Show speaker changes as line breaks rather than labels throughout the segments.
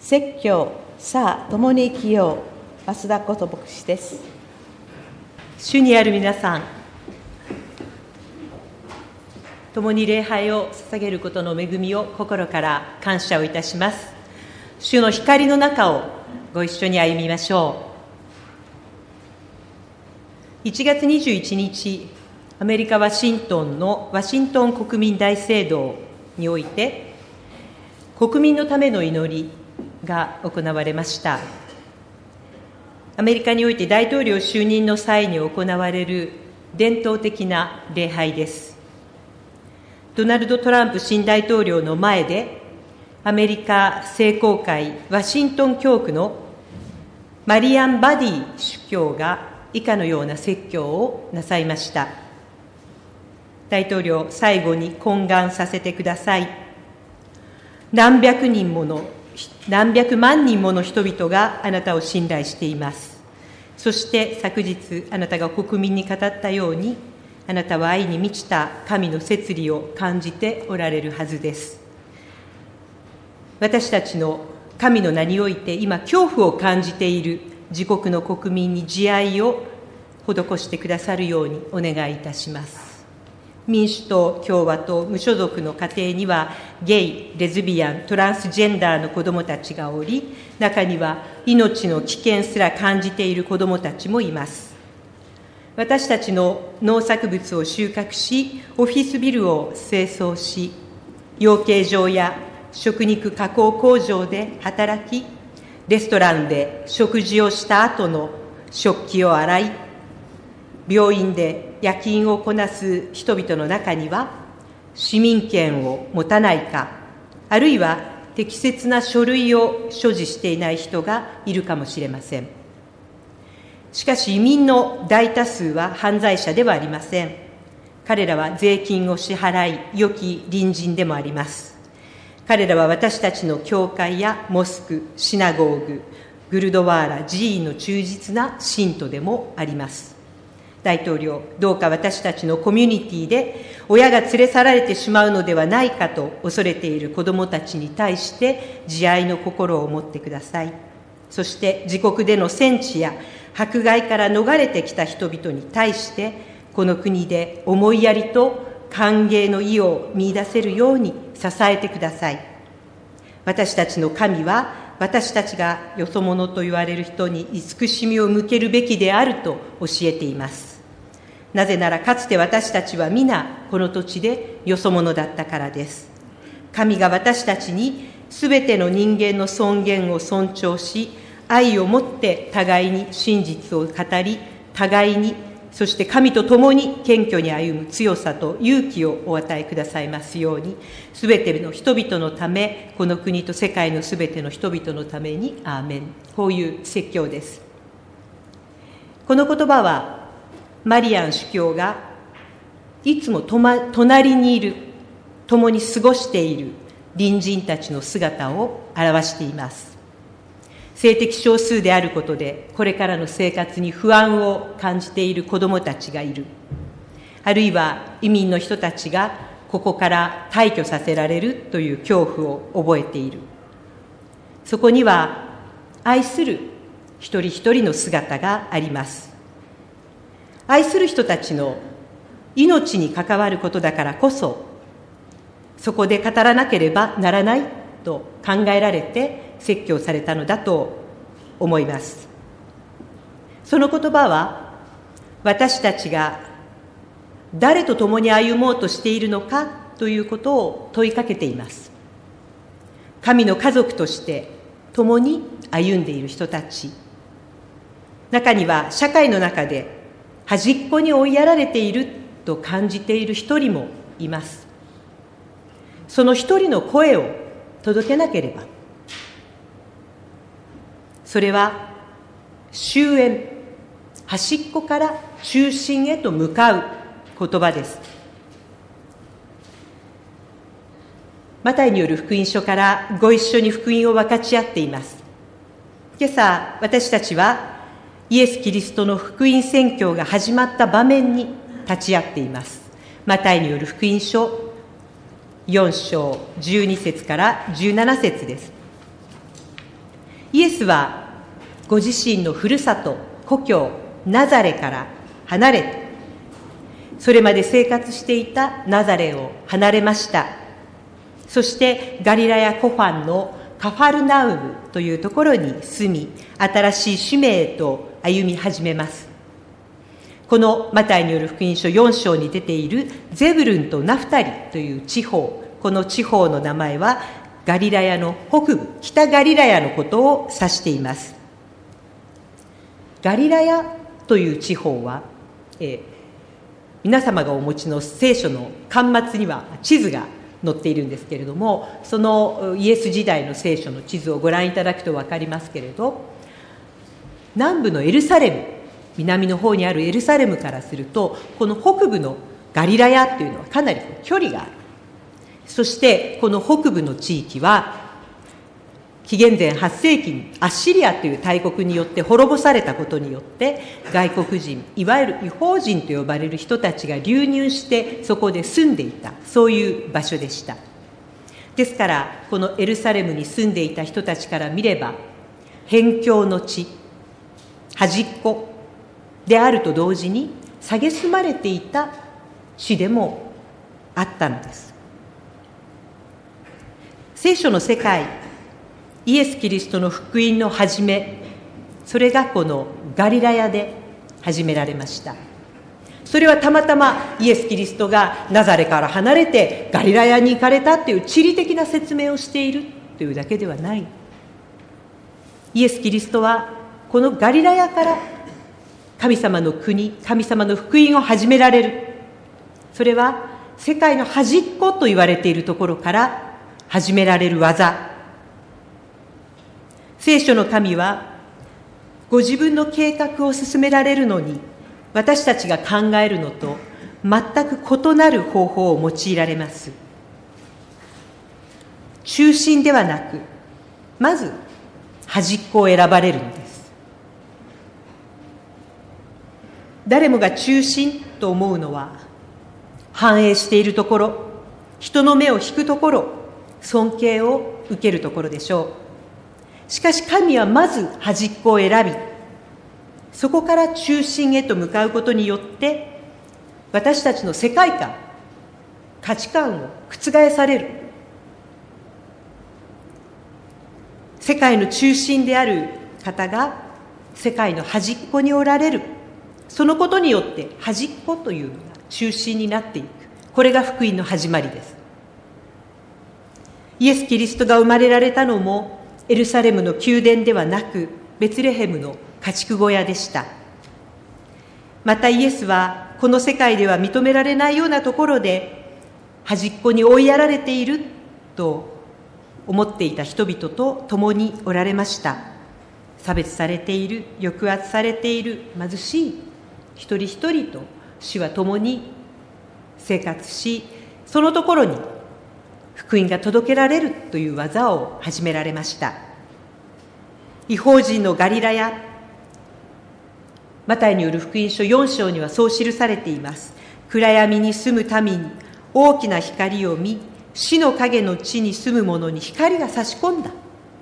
説教、さあ共に生きよう、増田こと牧師です。
主にある皆さん、共に礼拝を捧げることの恵みを心から感謝をいたします。主の光の中をご一緒に歩みましょう。1月21日、アメリカ・ワシントンのワシントン国民大聖堂において、国民のための祈りが行われました。アメリカにおいて大統領就任の際に行われる伝統的な礼拝です。ドナルド・トランプ新大統領の前で、アメリカ聖公会ワシントン教区のマリアン・バディ主教が以下のような説教をなさいました。大統領、最後に懇願させてください。何百万人もの人々があなたを信頼しています。そして昨日あなたが国民に語ったように、あなたは愛に満ちた神の摂理を感じておられるはずです。私たちの神の名において今恐怖を感じている自国の国民に慈愛を施してくださるようにお願いいたします。民主党、共和党、無所属の家庭にはゲイ、レズビアン、トランスジェンダーの子どもたちがおり、中には命の危険すら感じている子どもたちもいます。私たちの農作物を収穫し、オフィスビルを清掃し、養鶏場や食肉加工工場で働き、レストランで食事をした後の食器を洗い、病院で夜勤をこなす人々の中には、市民権を持たないか、あるいは適切な書類を所持していない人がいるかもしれません。しかし移民の大多数は犯罪者ではありません。彼らは税金を支払い、良き隣人でもあります。彼らは私たちの教会やモスク、シナゴーグ、グルドワーラ、寺院の忠実な信徒でもあります。大統領、どうか私たちのコミュニティで親が連れ去られてしまうのではないかと恐れている子どもたちに対して慈愛の心を持ってください。そして自国での戦地や迫害から逃れてきた人々に対してこの国で思いやりと歓迎の意を見出せるように支えてください。私たちの神は私たちがよそ者と言われる人に慈しみを向けるべきであると教えています。なぜならかつて私たちは皆この土地でよそ者だったからです。神が私たちにすべての人間の尊厳を尊重し、愛をもって互いに真実を語り、互いに、そして神と共に謙虚に歩む強さと勇気をお与えくださいますように、すべての人々のため、この国と世界のすべての人々のために、アーメン。こういう説教です。この言葉は、マリアン主教がいつも隣にいる、共に過ごしている隣人たちの姿を表しています。性的少数であることで、これからの生活に不安を感じている子どもたちがいる。あるいは移民の人たちがここから退去させられるという恐怖を覚えている。そこには愛する一人一人の姿があります。愛する人たちの命に関わることだからこそ、そこで語らなければならないと考えられて説教されたのだと思います。その言葉は私たちが誰と共に歩もうとしているのかということを問いかけています。神の家族として共に歩んでいる人たち、中には社会の中で端っこに追いやられていると感じている一人もいます。その一人の声を届けなければ、それは終焉、端っこから中心へと向かう言葉です。マタイによる福音書からご一緒に福音を分かち合っています。今朝私たちはイエス・キリストの福音宣教が始まった場面に立ち会っています。マタイによる福音書4章12節から17節です。 イエスはご自身のふるさと、故郷ナザレから離れて、それまで生活していたナザレを離れました。そしてガリラヤ湖畔のカファルナウムというところに住み、新しい使命へと歩み始めます。このマタイによる福音書4章に出ているゼブルンとナフタリという地方、この地方の名前はガリラヤの北部、北ガリラヤのことを指しています。ガリラヤという地方は、皆様がお持ちの聖書の巻末には地図が載っているんですけれども、そのイエス時代の聖書の地図をご覧いただくと分かりますけれど、南部のエルサレム、南の方にあるエルサレムからすると、この北部のガリラヤというのはかなり距離がある。そしてこの北部の地域は紀元前8世紀にアッシリアという大国によって滅ぼされたことによって、外国人、いわゆる異邦人と呼ばれる人たちが流入してそこで住んでいた、そういう場所でした。ですからこのエルサレムに住んでいた人たちから見れば、辺境の地、端っこであると同時に蔑まれていた地でもあったのです。聖書の世界、イエス・キリストの福音の始め、それがこのガリラヤで始められました。それはたまたまイエス・キリストがナザレから離れてガリラヤに行かれたっていう地理的な説明をしているというだけではない。イエス・キリストはこのガリラヤから神様の国、神様の福音を始められる。それは世界の端っこと言われているところから始められる技。聖書の神はご自分の計画を進められるのに、私たちが考えるのと全く異なる方法を用いられます。中心ではなく、まず端っこを選ばれるのです。誰もが中心と思うのは、繁栄しているところ、人の目を引くところ、尊敬を受けるところでしょう。しかし神はまず端っこを選び、そこから中心へと向かうことによって、私たちの世界観、価値観を覆される。世界の中心である方が世界の端っこにおられる。そのことによって端っこというのが中心になっていく。これが福音の始まりです。イエス・キリストが生まれられたのもエルサレムの宮殿ではなく、ベツレヘムの家畜小屋でした。またイエスはこの世界では認められないようなところで端っこに追いやられていると思っていた人々と共におられました。差別されている、抑圧されている貧しい一人一人と主は共に生活し、そのところに福音が届けられるという技を始められました。異邦人のガリラヤ、マタイによる福音書4章にはそう記されています。暗闇に住む民に大きな光を見、死の影の地に住む者に光が差し込んだ。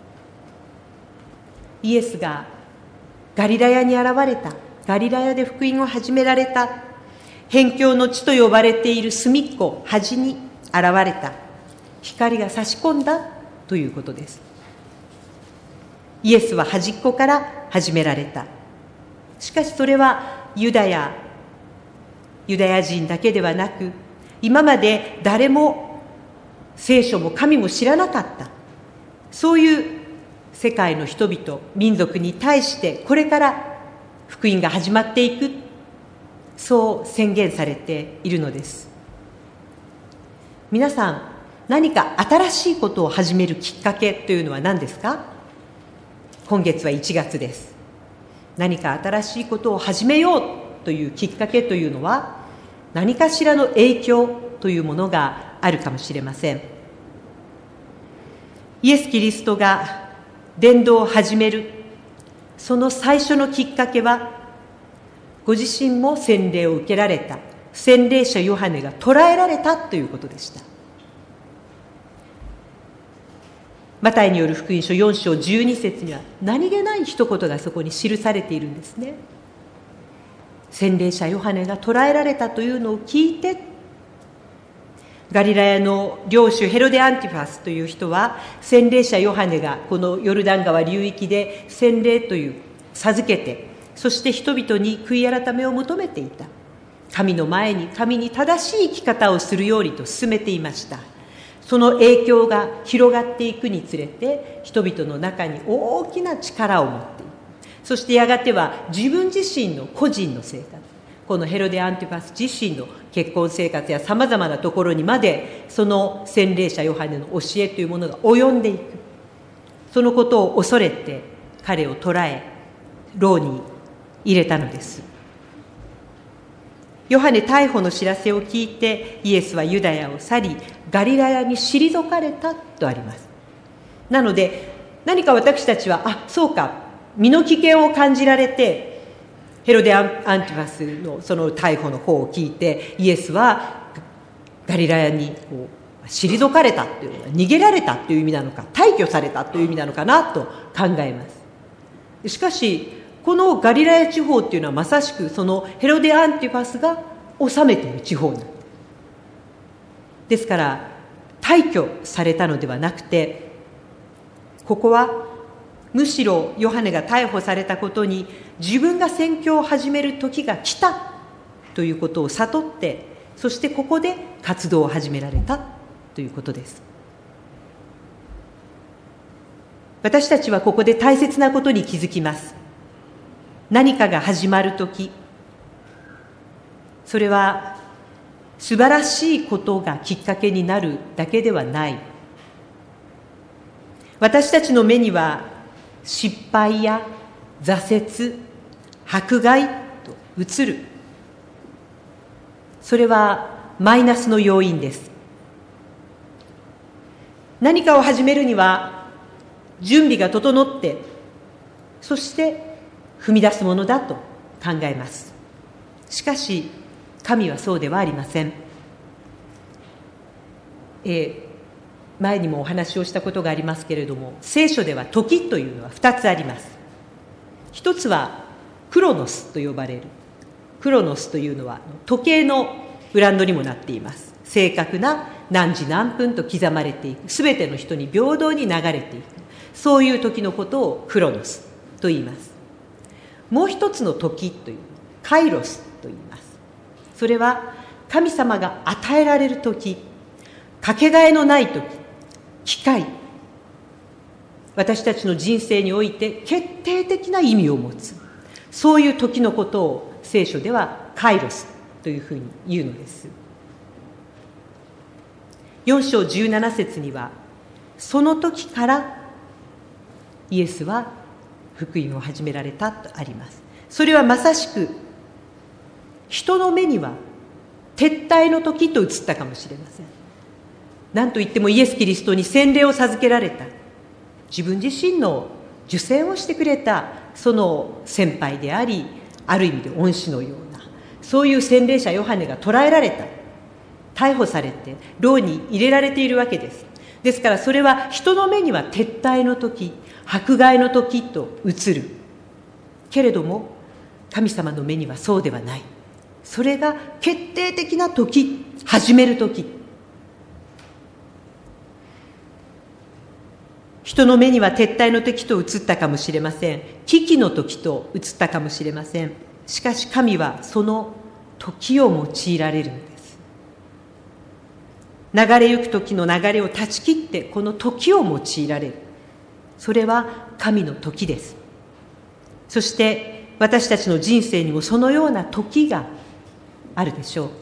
イエスがガリラヤに現れた。ガリラヤで福音を始められた。辺境の地と呼ばれている隅っこ、端に現れた。光が差し込んだということです。イエスは端っこから始められた。しかしそれはユダヤ人だけではなく、今まで誰も聖書も神も知らなかった、そういう世界の人々、民族に対してこれから福音が始まっていく、そう宣言されているのです。皆さん、何か新しいことを始めるきっかけというのは何ですか？今月は1月です。何か新しいことを始めようというきっかけというのは、何かしらの影響というものがあるかもしれません。イエス・キリストが伝道を始める、その最初のきっかけは、ご自身も洗礼を受けられた洗礼者ヨハネが捕らえられたということでした。 マタイによる福音書4章12節には何気ない一言がそこに記されているんですね。洗礼者ヨハネが捕らえられたというのを聞いて、ガリラヤの領主ヘロデ・アンティファスという人は、洗礼者ヨハネがこのヨルダン川流域で洗礼という授けて、そして人々に悔い改めを求めていた。神の前に神に正しい生き方をするようにと勧めていました。その影響が広がっていくにつれて、人々の中に大きな力を持っている。そしてやがては自分自身の個人の生活、このヘロデ・アンティパス自身の結婚生活やさまざまなところにまで、その洗礼者ヨハネの教えというものが及んでいく。そのことを恐れて彼を捕らえ、牢に入れたのです。ヨハネ逮捕の知らせを聞いて、イエスはユダヤを去り、ガリラヤに退かれたとあります。なので、何か私たちは、そうか、身の危険を感じられて、ヘロデ・アンティファスのその逮捕の方を聞いて、イエスはガリラヤに退かれたというのは、逃げられたという意味なのか、退去されたという意味なのかなと考えます。しかし、このガリラヤ地方っていうのはまさしくそのヘロデ・アンティファスが治めている地方なんですから、退去されたのではなくて、ここはむしろヨハネが逮捕されたことに、自分が宣教を始める時が来たということを悟って、そしてここで活動を始められたということです。私たちはここで大切なことに気づきます。何かが始まる時、それは素晴らしいことがきっかけになるだけではない。私たちの目には失敗や挫折、迫害と映る。それはマイナスの要因です。何かを始めるには準備が整って、そして踏み出すものだと考えます。しかし神はそうではありません。前にもお話をしたことがありますけれども、聖書では時というのは2つあります。一つはクロノスと呼ばれる。クロノスというのは時計のブランドにもなっています。正確な何時何分と刻まれていく、すべての人に平等に流れていく、そういう時のことをクロノスと言います。もう一つの時というカイロスと言います。それは神様が与えられる時、かけがえのない時、機会、私たちの人生において決定的な意味を持つ、そういう時のことを聖書ではカイロスというふうに言うのです。4章17節には、その時からイエスは福音を始められたとあります。それはまさしく人の目には撤退の時と映ったかもしれません。何といってもイエス・キリストに洗礼を授けられた、自分自身の受洗をしてくれたその先輩であり、ある意味で恩師のような、そういう洗礼者ヨハネが捕らえられた、逮捕されて牢に入れられているわけです。ですからそれは人の目には撤退の時、迫害の時と映るけれども、神様の目にはそうではない。それが決定的な時、始める時。人の目には撤退の時と映ったかもしれません。危機の時と映ったかもしれません。しかし神はその時を用いられるのです。流れゆく時の流れを断ち切って、この時を用いられる。それは神の時です。そして私たちの人生にもそのような時があるでしょう。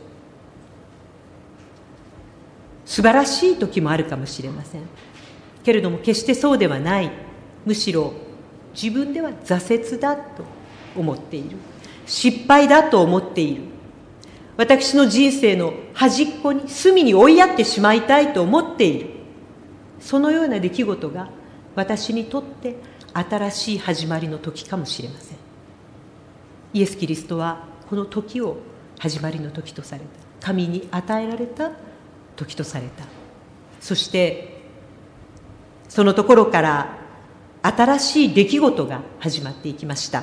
素晴らしい時もあるかもしれませんけれども、決してそうではない。むしろ自分では挫折だと思っている、失敗だと思っている、私の人生の端っこに隅に追いやってしまいたいと思っている、そのような出来事が私にとって新しい始まりの時かもしれません。イエス・キリストはこの時を始まりの時とされた、神に与えられた時とされた。そしてそのところから新しい出来事が始まっていきました。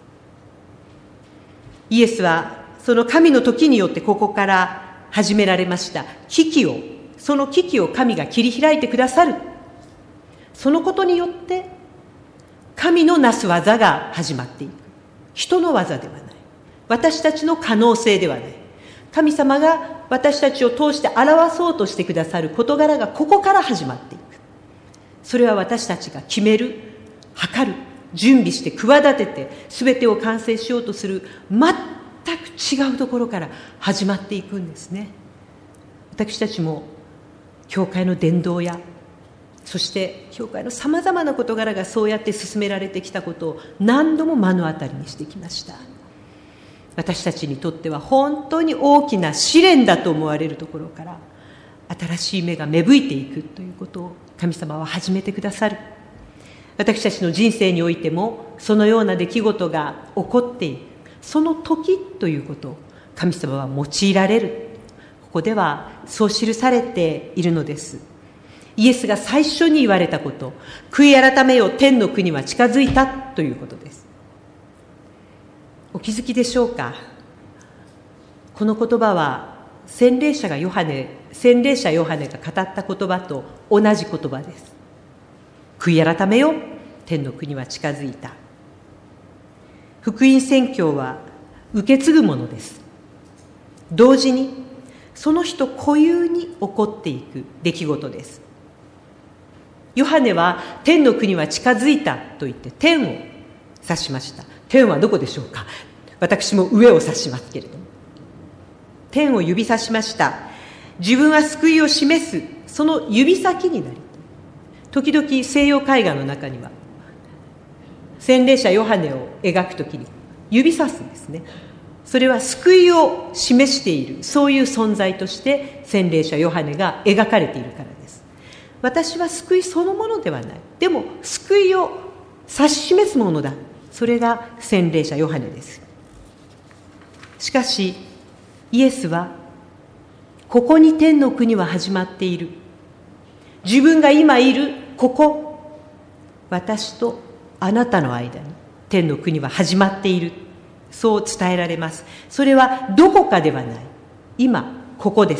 イエスはその神の時によってここから始められましたその危機を神が切り開いてくださる。そのことによって神のなす技が始まっていく。人の技ではない。私たちの可能性ではない。神様が私たちを通して表そうとしてくださる事柄がここから始まっていく。それは私たちが決める、測る、準備して企てて全てを完成しようとする全く違うところから始まっていくんですね。私たちも教会の伝道や、そして教会のさまざまな事柄がそうやって進められてきたことを何度も目の当たりにしてきました。私たちにとっては本当に大きな試練だと思われるところから新しい芽が芽吹いていくということを神様は始めてくださる。私たちの人生においてもそのような出来事が起こっている、その時ということを神様は用いられる。ここではそう記されているのです。イエスが最初に言われたこと、悔い改めよ、天の国は近づいたということです。お気づきでしょうか。この言葉は洗礼者ヨハネが語った言葉と同じ言葉です。悔い改めよ、天の国は近づいた。福音宣教は受け継ぐものです。同時にその人固有に起こっていく出来事です。ヨハネは天の国は近づいたと言って天を指しました。天はどこでしょうか。私も上を指しますけれども、天を指さしました。自分は救いを示すその指先になり、時々西洋絵画の中には洗礼者ヨハネを描くときに指さすんですね。それは救いを示している、そういう存在として洗礼者ヨハネが描かれているからです。私は救いそのものではない。でも救いを指し示すものだ。それが洗礼者ヨハネです。しかしイエスはここに天の国は始まっている。自分が今いるここ、私とあなたの間に天の国は始まっている。そう伝えられます。それはどこかではない。今ここです。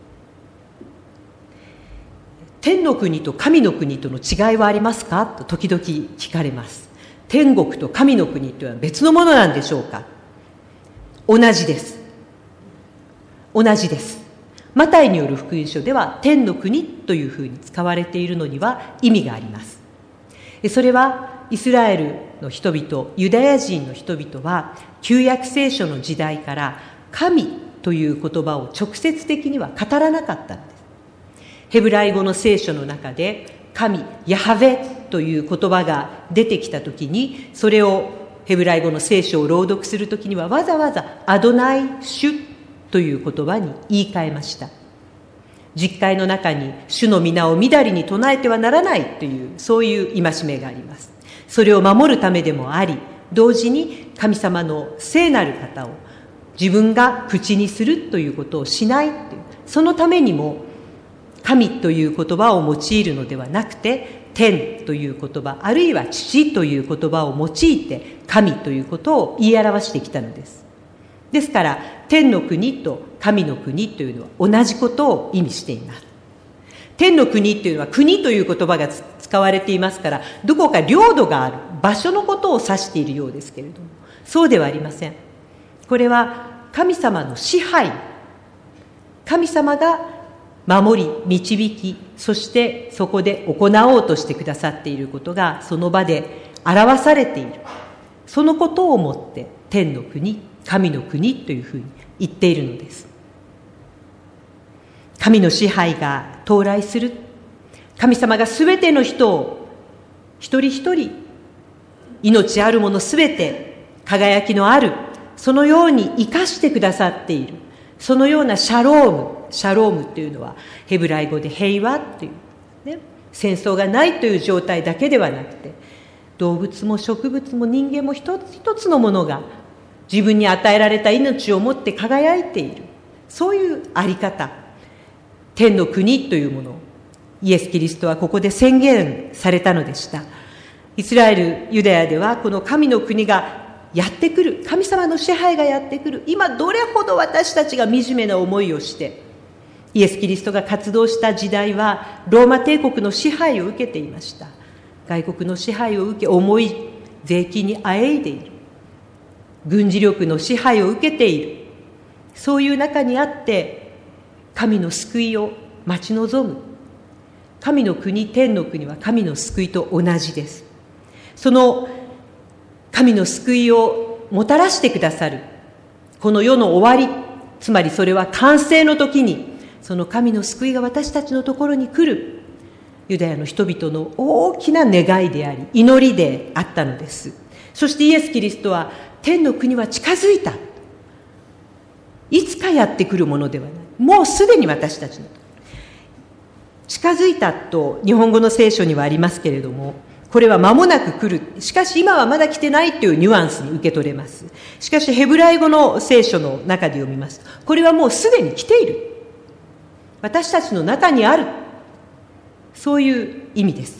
天の国と神の国との違いはありますかと時々聞かれます。天国と神の国というのは別のものなんでしょうか。同じです。同じです。マタイによる福音書では天の国というふうに使われているのには意味があります。それはイスラエルの人々、ユダヤ人の人々は旧約聖書の時代から神という言葉を直接的には語らなかったんです。ヘブライ語の聖書の中で神、ヤハベという言葉が出てきたときに、それをヘブライ語の聖書を朗読するときにはわざわざアドナイ主という言葉に言い換えました。実会の中に主の皆をみだりに唱えてはならないという、そういう戒めがあります。それを守るためでもあり、同時に神様の聖なる方を自分が口にするということをしないという、そのためにも神という言葉を用いるのではなくて、天という言葉、あるいは父という言葉を用いて神ということを言い表してきたのです。ですから天の国と神の国というのは同じことを意味しています。天の国というのは国という言葉が使われていますから、どこか領土がある場所のことを指しているようですけれども、そうではありません。これは神様の支配、神様が守り導き、そしてそこで行おうとしてくださっていることがその場で表されている。そのことをもって天の国、神の国というふうに言っているのです。神の支配が到来する。神様がすべての人を一人一人、命あるものすべて輝きのある、そのように生かしてくださっている。そのようなシャロームというのはヘブライ語で平和という、ね、戦争がないという状態だけではなくて、動物も植物も人間も一つ一つのものが自分に与えられた命を持って輝いている、そういうあり方、天の国というものをイエス・キリストはここで宣言されたのでした。イスラエル、ユダヤではこの神の国がやってくる、神様の支配がやってくる、今どれほど私たちが惨めな思いをして、イエス・キリストが活動した時代はローマ帝国の支配を受けていました。外国の支配を受け、重い税金にあえいでいる、軍事力の支配を受けている、そういう中にあって神の救いを待ち望む。神の国、天の国は神の救いと同じです。その神の救いをもたらしてくださるこの世の終わり、つまりそれは完成の時にその神の救いが私たちのところに来る、ユダヤの人々の大きな願いであり祈りであったのです。そしてイエス・キリストは天の国は近づいた、いつかやってくるものではない、もうすでに私たちの近づいたと日本語の聖書にはありますけれども、これは間もなく来る、しかし今はまだ来てないというニュアンスに受け取れます。しかしヘブライ語の聖書の中で読みますと、これはもうすでに来ている、私たちの中にある、そういう意味です。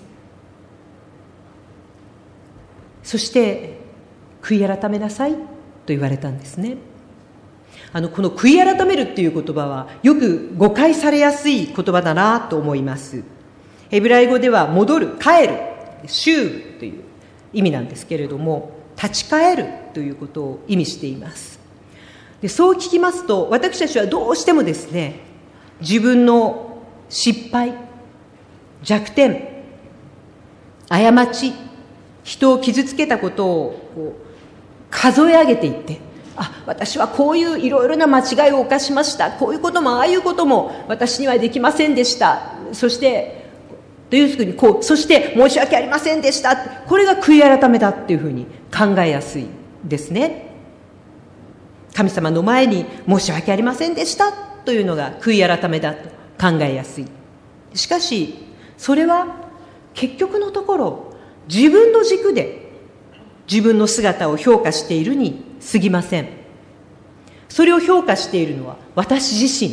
そして悔い改めなさいと言われたんですね。この悔い改めるっていう言葉はよく誤解されやすい言葉だなと思います。ヘブライ語では戻る、帰る、修という意味なんですけれども、立ち返るということを意味しています。で、そう聞きますと私たちはどうしてもですね、自分の失敗、弱点、過ち、人を傷つけたことを数え上げていって、私はこういういろいろな間違いを犯しました、こういうこともああいうことも私にはできませんでした、そしてというふうにそして申し訳ありませんでした、これが悔い改めだっていうふうに考えやすいですね。神様の前に申し訳ありませんでしたというのが悔い改めだと考えやすい。しかしそれは結局のところ自分の軸で自分の姿を評価しているに過ぎません。それを評価しているのは私自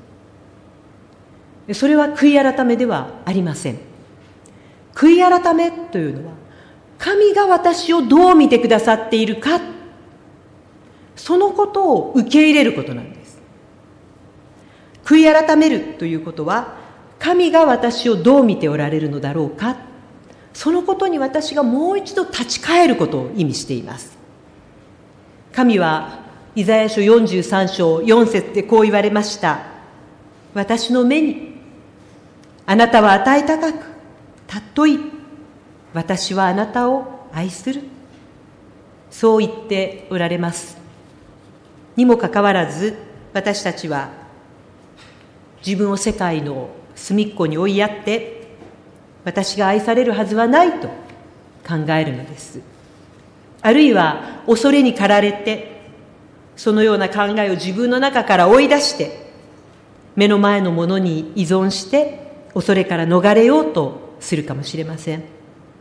身。それは悔い改めではありません。悔い改めというのは神が私をどう見てくださっているか、そのことを受け入れることなんです。悔い改めるということは神が私をどう見ておられるのだろうか、そのことに私がもう一度立ち返ることを意味しています。神はイザヤ書43章4節でこう言われました。私の目にあなたは値高く尊い、私はあなたを愛する、そう言っておられます。にもかかわらず私たちは自分を世界の隅っこに追いやって私が愛されるはずはないと考えるのです。あるいは恐れに駆られてそのような考えを自分の中から追い出して目の前のものに依存して恐れから逃れようとするかもしれません。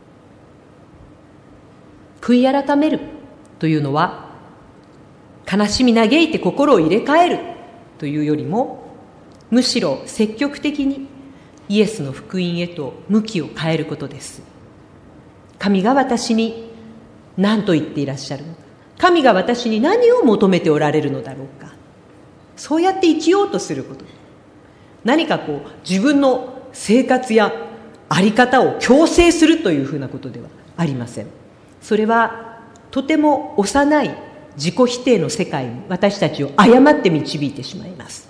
悔い改めるというのは悲しみ嘆いて心を入れ替えるというよりも、むしろ積極的にイエスの福音へと向きを変えることです。神が私に何と言っていらっしゃるのか、神が私に何を求めておられるのだろうか、そうやって生きようとすること。何か自分の生活や在り方を強制するというふうなことではありません。それはとても幼い自己否定の世界に私たちを誤って導いてしまいます。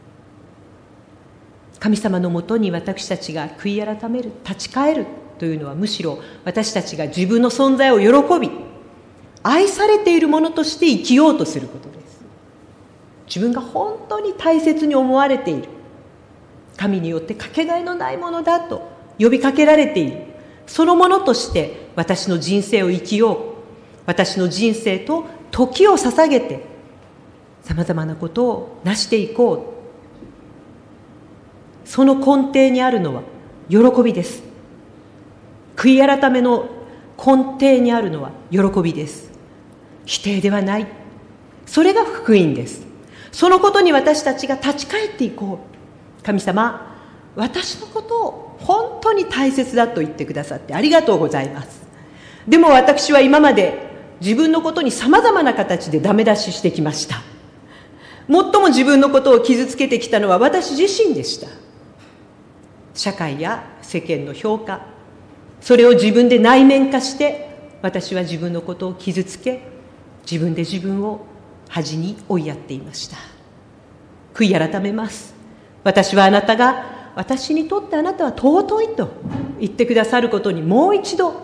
神様のもとに私たちが悔い改める、立ち返るというのは、むしろ私たちが自分の存在を喜び愛されているものとして生きようとすることです。自分が本当に大切に思われている、神によってかけがえのないものだと呼びかけられている、そのものとして私の人生を生きよう、私の人生と時を捧げてさまざまなことを成していこう。その根底にあるのは喜びです。悔い改めの根底にあるのは喜びです。否定ではない。それが福音です。そのことに私たちが立ち返っていこう。神様、 私のことを本当に大切だと言ってくださってありがとうございます。でも私は今まで自分のことにさまざまな形でダメ出ししてきました。最も自分のことを傷つけてきたのは私自身でした。社会や世間の評価、それを自分で内面化して私は自分のことを傷つけ、自分で自分を恥に追いやっていました。悔い改めます。私はあなたが、私にとってあなたは尊いと言ってくださることにもう一度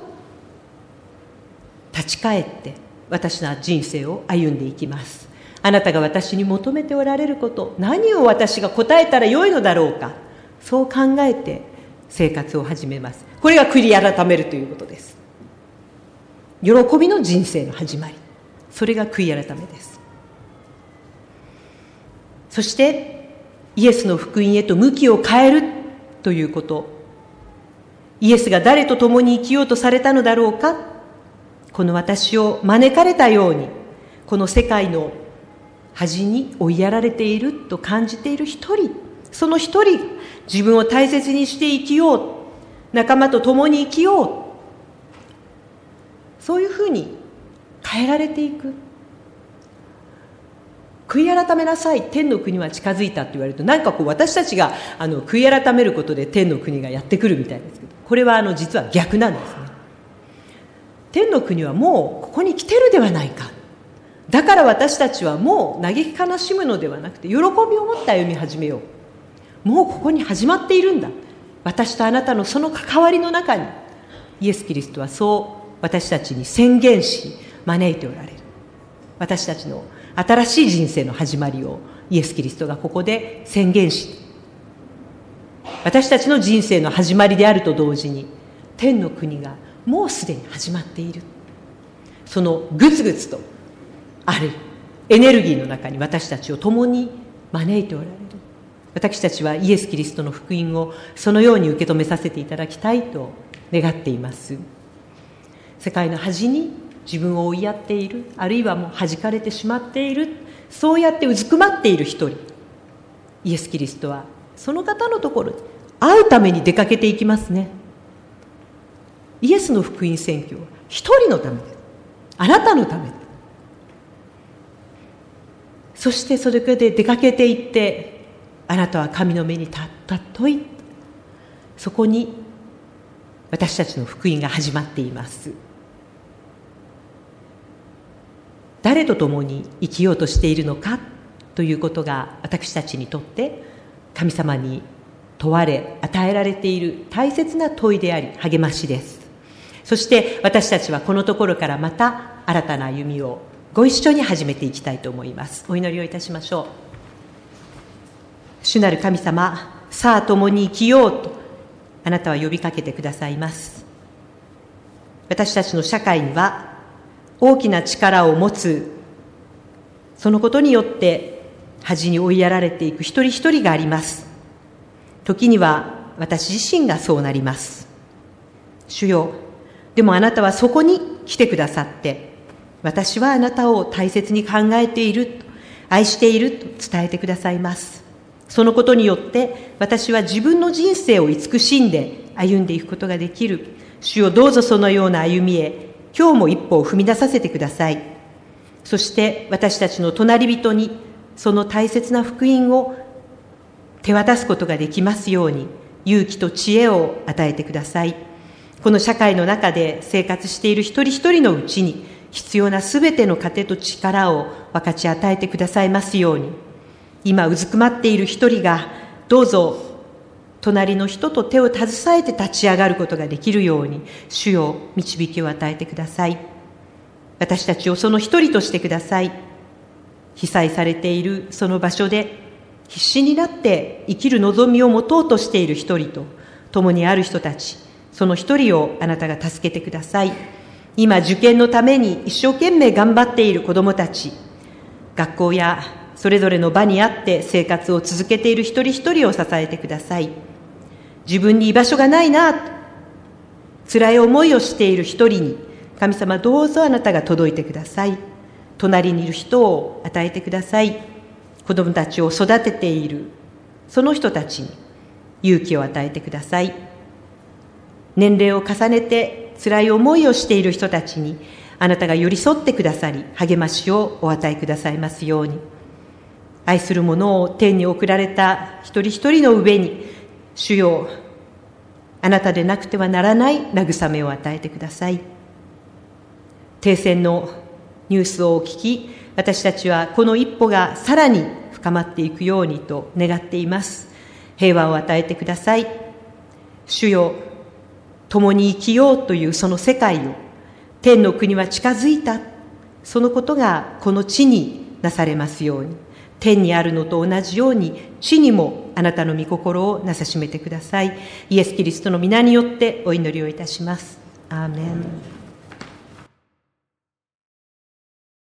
立ち返って私の人生を歩んでいきます。あなたが私に求めておられること、何を私が答えたらよいのだろうか、そう考えて生活を始めます。これが悔い改めるということです。喜びの人生の始まり、それが悔い改めです。そしてイエスの福音へと向きを変えるということ、イエスが誰と共に生きようとされたのだろうか、この私を招かれたようにこの世界の恥に追いやられていると感じている一人、その一人、自分を大切にして生きよう、仲間と共に生きよう、そういうふうに変えられていく。悔い改めなさい、天の国は近づいたと言われると、なんか私たちが悔い改めることで天の国がやってくるみたいですけど、これは実は逆なんですね。天の国はもうここに来てるではないか。だから私たちはもう嘆き悲しむのではなくて喜びを持って歩み始めよう。もうここに始まっているんだ。私とあなたのその関わりの中にイエス・キリストはそう私たちに宣言し招いておられる。私たちの新しい人生の始まりをイエス・キリストがここで宣言し、私たちの人生の始まりであると同時に天の国がもうすでに始まっている。そのぐつぐつとあるエネルギーの中に私たちを共に招いておられる。私たちはイエス・キリストの福音をそのように受け止めさせていただきたいと願っています。世界の恥に自分を追いやっている、あるいはもう弾かれてしまっている、そうやってうずくまっている一人、イエス・キリストはその方のところに会うために出かけていきますね。イエスの福音宣教は一人のためです。あなたのためです。そしてそれで出かけていって、あなたは神の目に立ったと言った。そこに私たちの福音が始まっています。誰と共に生きようとしているのかということが私たちにとって神様に問われ与えられている大切な問いであり励ましです。そして私たちはこのところからまた新たな歩みをご一緒に始めていきたいと思います。お祈りをいたしましょう。主なる神様、さあ共に生きようとあなたは呼びかけてくださいます。私たちの社会には大きな力を持つ、そのことによって恥に追いやられていく一人一人があります。時には私自身がそうなります。主よ、でもあなたはそこに来てくださって、私はあなたを大切に考えている、愛していると伝えてくださいます。そのことによって私は自分の人生を慈しんで歩んでいくことができる。主よ、どうぞそのような歩みへ今日も一歩を踏み出させてください。そして私たちの隣人にその大切な福音を手渡すことができますように勇気と知恵を与えてください。この社会の中で生活している一人一人のうちに必要なすべての糧と力を分かち与えてくださいますように、今うずくまっている一人がどうぞ隣の人と手を携えて立ち上がることができるように、主よ、導きを与えてください。私たちをその一人としてください。被災されているその場所で必死になって生きる望みを持とうとしている一人と共にある人たち、その一人をあなたが助けてください。今受験のために一生懸命頑張っている子どもたち、学校やそれぞれの場にあって生活を続けている一人一人を支えてください。自分に居場所がないな、辛い思いをしている一人に神様どうぞあなたが届いてください。隣にいる人を与えてください。子どもたちを育てているその人たちに勇気を与えてください。年齢を重ねて辛い思いをしている人たちにあなたが寄り添ってくださり、励ましをお与えくださいますように。愛する者を天に送られた一人一人の上に、主よ、あなたでなくてはならない慰めを与えてください。停戦のニュースを聞き、私たちはこの一歩がさらに深まっていくようにと願っています。平和を与えてください。主よ、共に生きようというその世界を、天の国は近づいた、そのことがこの地になされますように、天にあるのと同じように地にもあなたの御心をなさしめてください。イエス・キリストの皆によってお祈りをいたします。アーメン。